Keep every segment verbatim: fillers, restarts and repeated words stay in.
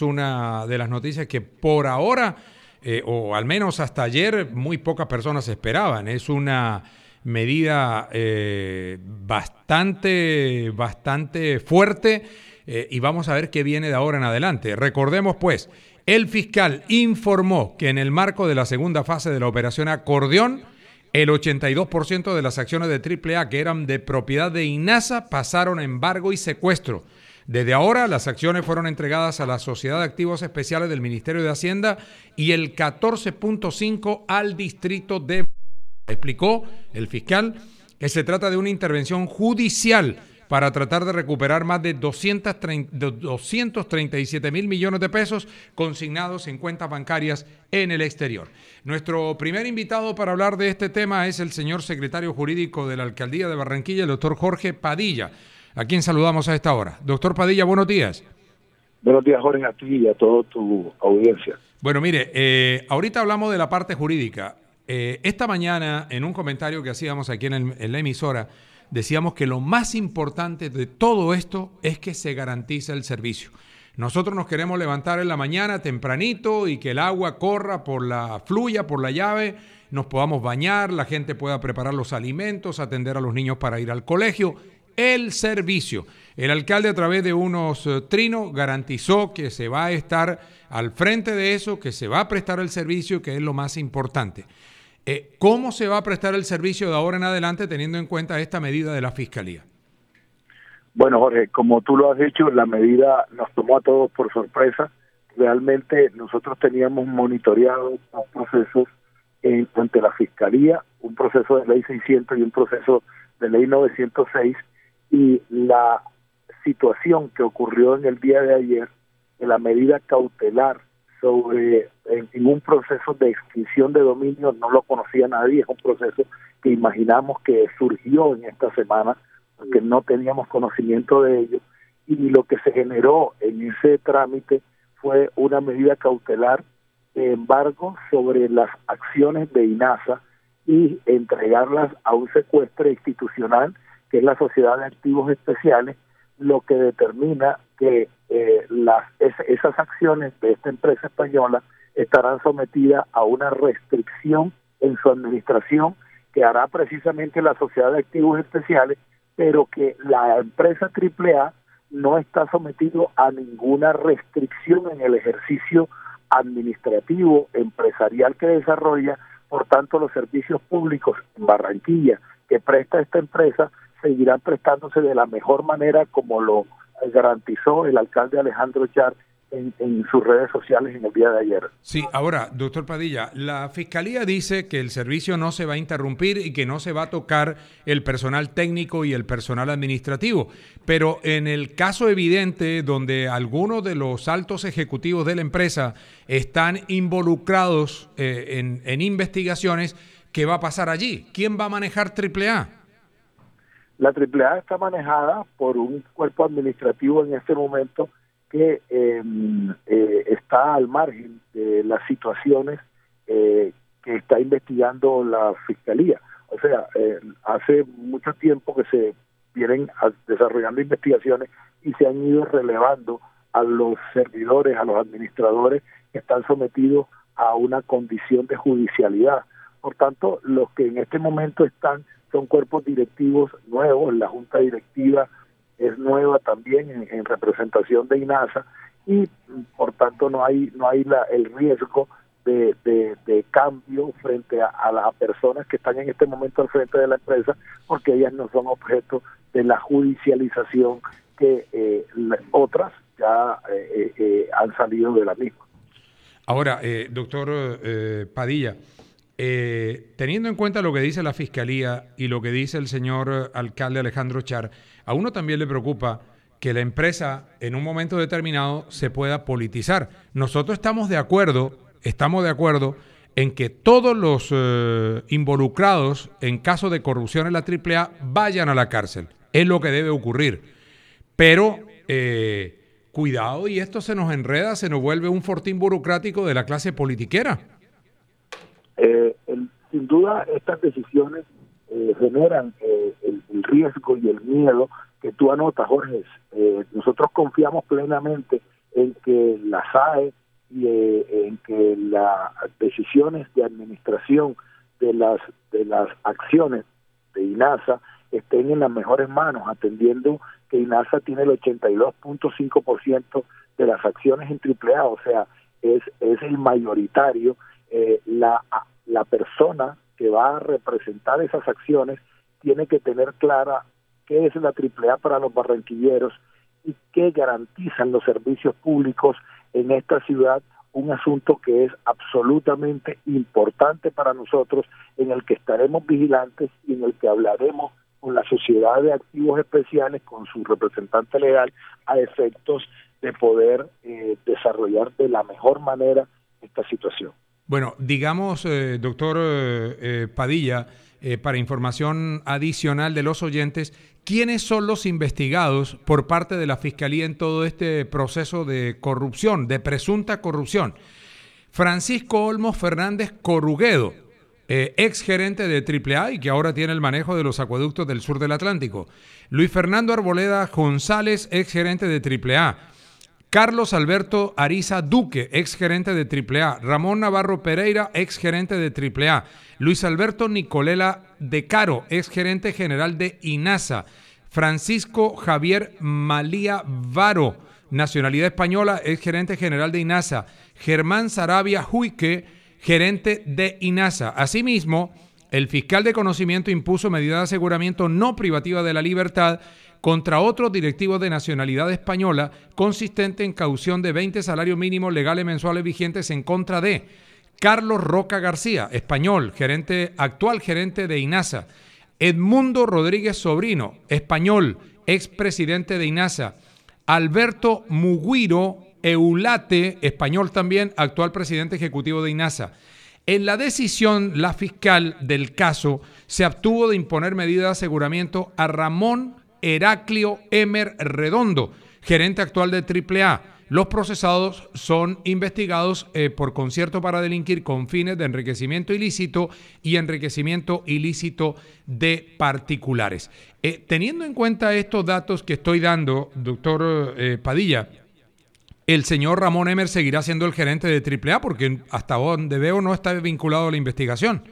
es una de las noticias que por ahora, eh, o al menos hasta ayer, muy pocas personas esperaban. Es una medida eh, bastante, bastante fuerte eh, y vamos a ver qué viene de ahora en adelante. Recordemos pues, el fiscal informó que en el marco de la segunda fase de la operación Acordeón, el ochenta y dos por ciento de las acciones de Triple A que eran de propiedad de INASA pasaron a embargo y secuestro. Desde ahora, las acciones fueron entregadas a la Sociedad de Activos Especiales del Ministerio de Hacienda y el catorce punto cinco al Distrito de... Explicó el fiscal que se trata de una intervención judicial para tratar de recuperar más de doscientos treinta y siete mil millones de pesos consignados en cuentas bancarias en el exterior. Nuestro primer invitado para hablar de este tema es el señor secretario jurídico de la Alcaldía de Barranquilla, el doctor Jorge Padilla, a quien saludamos a esta hora. Doctor Padilla, buenos días. Buenos días, Jorge, a ti y a toda tu audiencia. Bueno, mire, eh, ahorita hablamos de la parte jurídica. Eh, esta mañana, en un comentario que hacíamos aquí en, el, en la emisora, decíamos que lo más importante de todo esto es que se garantiza el servicio. Nosotros nos queremos levantar en la mañana tempranito y que el agua corra por la, fluya por la llave, nos podamos bañar, la gente pueda preparar los alimentos, atender a los niños para ir al colegio. El servicio. El alcalde, a través de unos uh, trinos, garantizó que se va a estar al frente de eso, que se va a prestar el servicio, que es lo más importante. Eh, ¿Cómo se va a prestar el servicio de ahora en adelante teniendo en cuenta esta medida de la Fiscalía? Bueno, Jorge, como tú lo has dicho, la medida nos tomó a todos por sorpresa. Realmente nosotros teníamos monitoreado los procesos en, ante la Fiscalía, un proceso de ley seiscientos y un proceso de ley novecientos seis, y la situación que ocurrió en el día de ayer, de la medida cautelar sobre en, en un proceso de extinción de dominio, no lo conocía nadie, es un proceso que imaginamos que surgió en esta semana, porque no teníamos conocimiento de ello, y lo que se generó en ese trámite fue una medida cautelar de embargo sobre las acciones de INASA y entregarlas a un secuestro institucional, que es la Sociedad de Activos Especiales, lo que determina que eh, las es, esas acciones de esta empresa española estarán sometidas a una restricción en su administración que hará precisamente la Sociedad de Activos Especiales, pero que la empresa Triple A no está sometido a ninguna restricción en el ejercicio administrativo, empresarial que desarrolla. Por tanto, los servicios públicos en Barranquilla que presta esta empresa seguirán prestándose de la mejor manera, como lo garantizó el alcalde Alejandro Char en, en sus redes sociales en el día de ayer. Sí, ahora, doctor Padilla, la Fiscalía dice que el servicio no se va a interrumpir y que no se va a tocar el personal técnico y el personal administrativo, pero en el caso evidente donde algunos de los altos ejecutivos de la empresa están involucrados eh, en, en investigaciones, ¿qué va a pasar allí? ¿Quién va a manejar Triple A? La Triple A está manejada por un cuerpo administrativo en este momento que eh, eh, está al margen de las situaciones eh, que está investigando la Fiscalía. O sea, eh, hace mucho tiempo que se vienen a, desarrollando investigaciones y se han ido relevando a los servidores, a los administradores que están sometidos a una condición de judicialidad. Por tanto, los que en este momento están son cuerpos directivos nuevos, la junta directiva es nueva también en, en representación de INASA, y por tanto no hay no hay la, el riesgo de, de, de cambio frente a, a las personas que están en este momento al frente de la empresa, porque ellas no son objeto de la judicialización que eh, otras ya eh, eh, han salido de la misma. Ahora, eh, doctor eh, Padilla, Eh, teniendo en cuenta lo que dice la Fiscalía y lo que dice el señor alcalde Alejandro Char, a uno también le preocupa que la empresa en un momento determinado se pueda politizar. Nosotros estamos de acuerdo, estamos de acuerdo en que todos los eh, involucrados en caso de corrupción en la Triple A vayan a la cárcel. Es lo que debe ocurrir. Pero eh, cuidado, y esto se nos enreda, se nos vuelve un fortín burocrático de la clase politiquera. Eh, el, sin duda estas decisiones eh, generan eh, el, el riesgo y el miedo que tú anotas, Jorge. Eh, nosotros confiamos plenamente en que la S A E y eh, en que las decisiones de administración de las de las acciones de INASA estén en las mejores manos, atendiendo que INASA tiene el ochenta y dos punto cinco por ciento de las acciones en Triple A, o sea, es, es el mayoritario. Eh, la, la persona que va a representar esas acciones tiene que tener clara qué es la Triple A para los barranquilleros y qué garantizan los servicios públicos en esta ciudad, un asunto que es absolutamente importante para nosotros, en el que estaremos vigilantes y en el que hablaremos con la Sociedad de Activos Especiales, con su representante legal, a efectos de poder eh, desarrollar de la mejor manera esta situación. Bueno, digamos, eh, doctor eh, eh, Padilla, eh, para información adicional de los oyentes, ¿quiénes son los investigados por parte de la Fiscalía en todo este proceso de corrupción, de presunta corrupción? Francisco Olmos Fernández Corruguedo, eh, ex gerente de Triple A y que ahora tiene el manejo de los acueductos del sur del Atlántico. Luis Fernando Arboleda González, ex gerente de Triple A. Carlos Alberto Ariza Duque, ex gerente de Triple A. Ramón Navarro Pereira, ex gerente de Triple A. Luis Alberto Nicolela De Caro, ex gerente general de INASA. Francisco Javier Malía Varo, nacionalidad española, ex gerente general de INASA. Germán Sarabia Huique, gerente de INASA. Asimismo, el fiscal de conocimiento impuso medida de aseguramiento no privativa de la libertad contra otros directivos de nacionalidad española, consistente en caución de veinte salarios mínimos legales mensuales vigentes en contra de Carlos Roca García, español, gerente, actual gerente de INASA. Edmundo Rodríguez Sobrino, español, expresidente de INASA. Alberto Muguiro Eulate, español también, actual presidente ejecutivo de INASA. En la decisión, la fiscal del caso se abstuvo de imponer medida de aseguramiento a Ramón Heraclio Emer Redondo, gerente actual de Triple A. Los procesados son investigados eh, por concierto para delinquir con fines de enriquecimiento ilícito y enriquecimiento ilícito de particulares. Eh, teniendo en cuenta estos datos que estoy dando, doctor eh, Padilla, el señor Ramón Emer seguirá siendo el gerente de Triple A porque hasta donde veo no está vinculado a la investigación.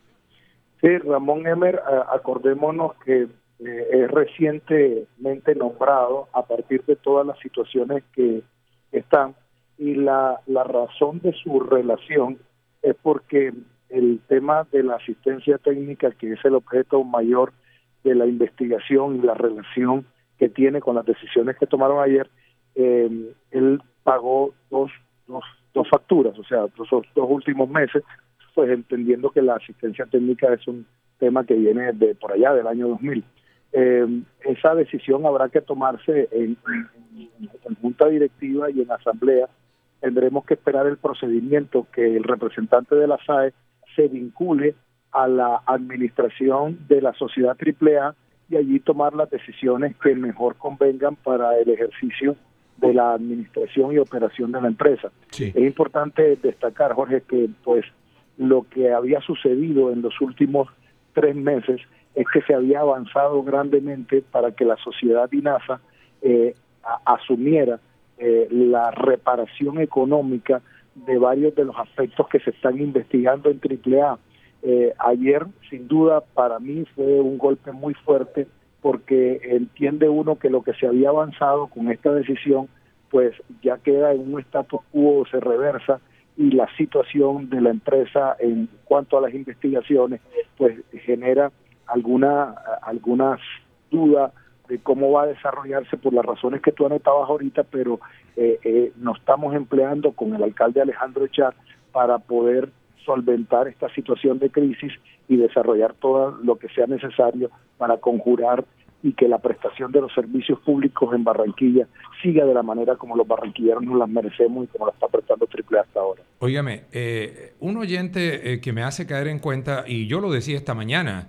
Sí, Ramón Emer, acordémonos que Eh, es recientemente nombrado a partir de todas las situaciones que están, y la, la razón de su relación es porque el tema de la asistencia técnica, que es el objeto mayor de la investigación y la relación que tiene con las decisiones que tomaron ayer, eh, él pagó dos, dos, dos facturas, o sea, los dos, dos últimos meses, pues entendiendo que la asistencia técnica es un tema que viene de por allá del año dos mil. Eh, esa decisión habrá que tomarse en, en, en junta directiva y en asamblea. Tendremos que esperar el procedimiento, que el representante de la S A E se vincule a la administración de la sociedad Triple A y allí tomar las decisiones que mejor convengan para el ejercicio de la administración y operación de la empresa. Sí. Es importante destacar, Jorge, que pues lo que había sucedido en los últimos tres meses es que se había avanzado grandemente para que la sociedad INASA eh, a, asumiera eh, la reparación económica de varios de los aspectos que se están investigando en Triple A. Eh, ayer, sin duda, para mí fue un golpe muy fuerte, porque entiende uno que lo que se había avanzado con esta decisión, pues ya queda en un status quo, se reversa, y la situación de la empresa en cuanto a las investigaciones, pues genera alguna algunas dudas de cómo va a desarrollarse por las razones que tú anotabas ahorita, pero eh, eh, nos estamos empleando con el alcalde Alejandro Echar para poder solventar esta situación de crisis y desarrollar todo lo que sea necesario para conjurar y que la prestación de los servicios públicos en Barranquilla siga de la manera como los barranquilleros nos las merecemos y como la está prestando Triple A hasta ahora. Óigame, eh, un oyente eh, que me hace caer en cuenta, y yo lo decía esta mañana,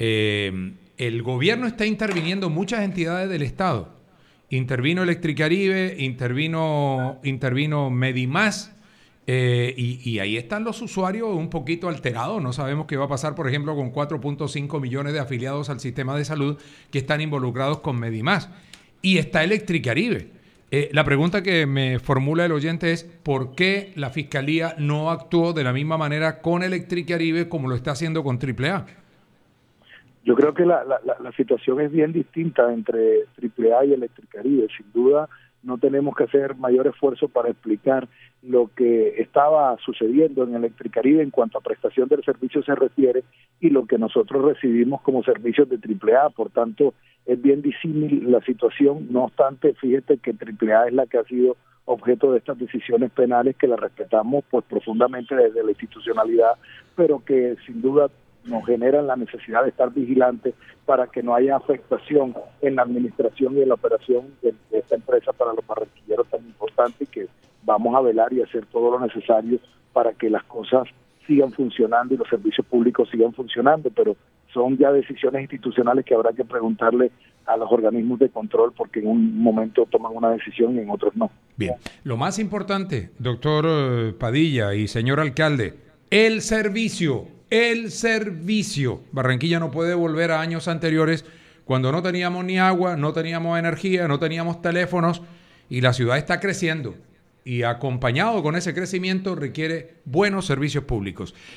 Eh, el gobierno está interviniendo muchas entidades del Estado. Intervino Electricaribe, intervino, intervino Medimás, eh, y, y ahí están los usuarios un poquito alterados. No sabemos qué va a pasar, por ejemplo, con cuatro punto cinco millones de afiliados al sistema de salud que están involucrados con Medimás. Y está Electricaribe. Eh, la pregunta que me formula el oyente es ¿por qué la Fiscalía no actuó de la misma manera con Electricaribe como lo está haciendo con Triple A? Yo creo que la, la, la situación es bien distinta entre Triple A y Electricaribe. Sin duda no tenemos que hacer mayor esfuerzo para explicar lo que estaba sucediendo en Electricaribe en cuanto a prestación del servicio se refiere y lo que nosotros recibimos como servicios de Triple A. Por tanto, es bien disímil la situación. No obstante, fíjate que Triple A es la que ha sido objeto de estas decisiones penales que la respetamos pues profundamente desde la institucionalidad, pero que sin duda nos generan la necesidad de estar vigilantes para que no haya afectación en la administración y en la operación de, de esta empresa para los barranquilleros tan importante, y que vamos a velar y hacer todo lo necesario para que las cosas sigan funcionando y los servicios públicos sigan funcionando, pero son ya decisiones institucionales que habrá que preguntarle a los organismos de control, porque en un momento toman una decisión y en otros no. Bien, lo más importante, doctor Padilla y señor alcalde, el servicio, el servicio. Barranquilla no puede volver a años anteriores cuando no teníamos ni agua, no teníamos energía, no teníamos teléfonos y la ciudad está creciendo y acompañado con ese crecimiento requiere buenos servicios públicos.